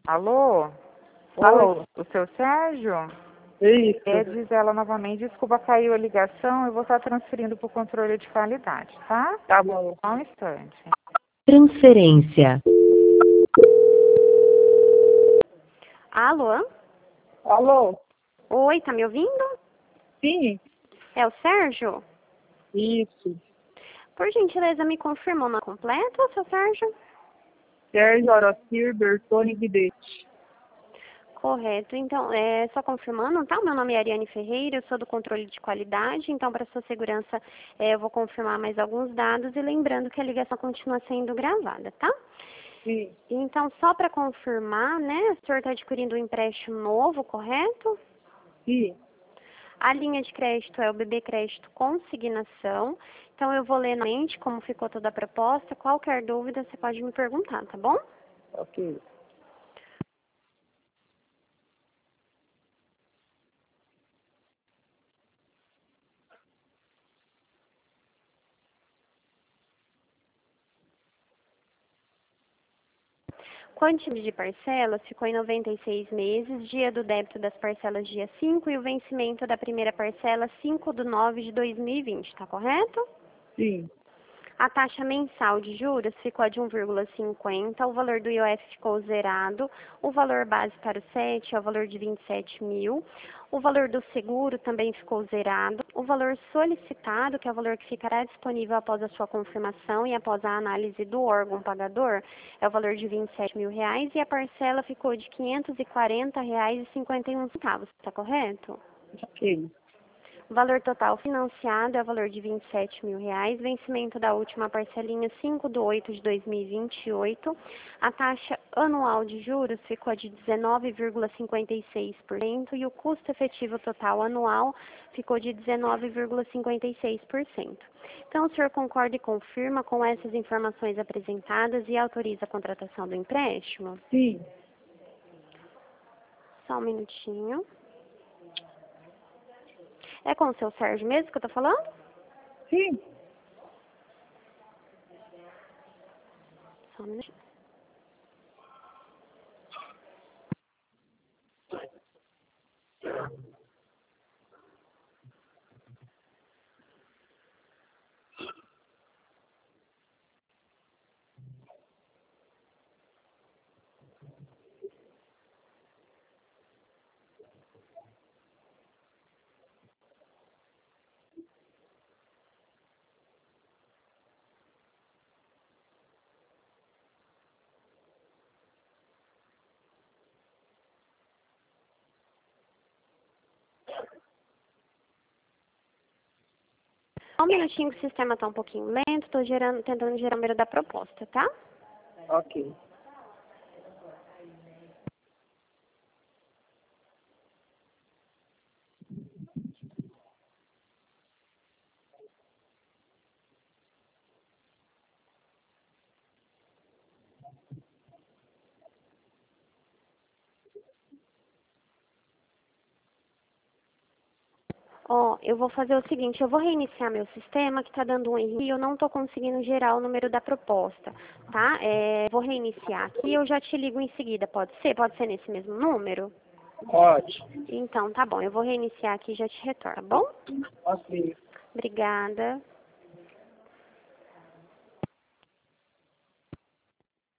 Alô? Alô? Oi, o seu Sérgio? Isso. Diz ela novamente, desculpa, caiu a ligação, eu vou estar transferindo para o controle de qualidade, tá? Tá bom. Só um instante. Transferência. Alô? Alô? Oi, tá me ouvindo? Sim. É o Sérgio? Isso. Por gentileza, me confirma o nome completo, seu Sérgio? Sérgio Orocir Bertoni Guidetti. Correto. Então, só confirmando, tá? Meu nome é Ariane Ferreira, eu sou do controle de qualidade, então, para sua segurança, eu vou confirmar mais alguns dados e lembrando que a ligação continua sendo gravada, tá? Sim. Então, só para confirmar, né, o senhor está adquirindo um empréstimo novo, correto? Sim. A linha de crédito é o BB Crédito Consignação. Então, eu vou ler na mente como ficou toda a proposta. Qualquer dúvida, você pode me perguntar, tá bom? Ok. Quantidade de parcelas ficou em 96 meses, dia do débito das parcelas dia 5 e o vencimento da primeira parcela 5/9/2020, tá correto? Sim. A taxa mensal de juros ficou a de 1,50, o valor do IOF ficou zerado, o valor base para o SET é o valor de 27 mil, o valor do seguro também ficou zerado, o valor solicitado, que é o valor que ficará disponível após a sua confirmação e após a análise do órgão pagador, é o valor de 27 mil reais e a parcela ficou de R$ 540,51, está correto? Ok. O valor total financiado é o valor de R$ 27 mil reais, vencimento da última parcelinha 5/8/2028. A taxa anual de juros ficou de 19,56% e o custo efetivo total anual ficou de 19,56%. Então, o senhor concorda e confirma com essas informações apresentadas e autoriza a contratação do empréstimo? Sim. Só um minutinho. É com o seu Sérgio mesmo que eu tô falando? Sim. Só um minutinho. Só um minutinho que o sistema está um pouquinho lento, estou tentando gerar o número da proposta, tá? Ok. Ó, eu vou fazer o seguinte, eu vou reiniciar meu sistema que está dando um erro e eu não estou conseguindo gerar o número da proposta, tá? Vou reiniciar aqui e eu já te ligo em seguida, pode ser? Pode ser nesse mesmo número? Ótimo. Então, tá bom, eu vou reiniciar aqui e já te retorno, tá bom? Ok. Obrigada.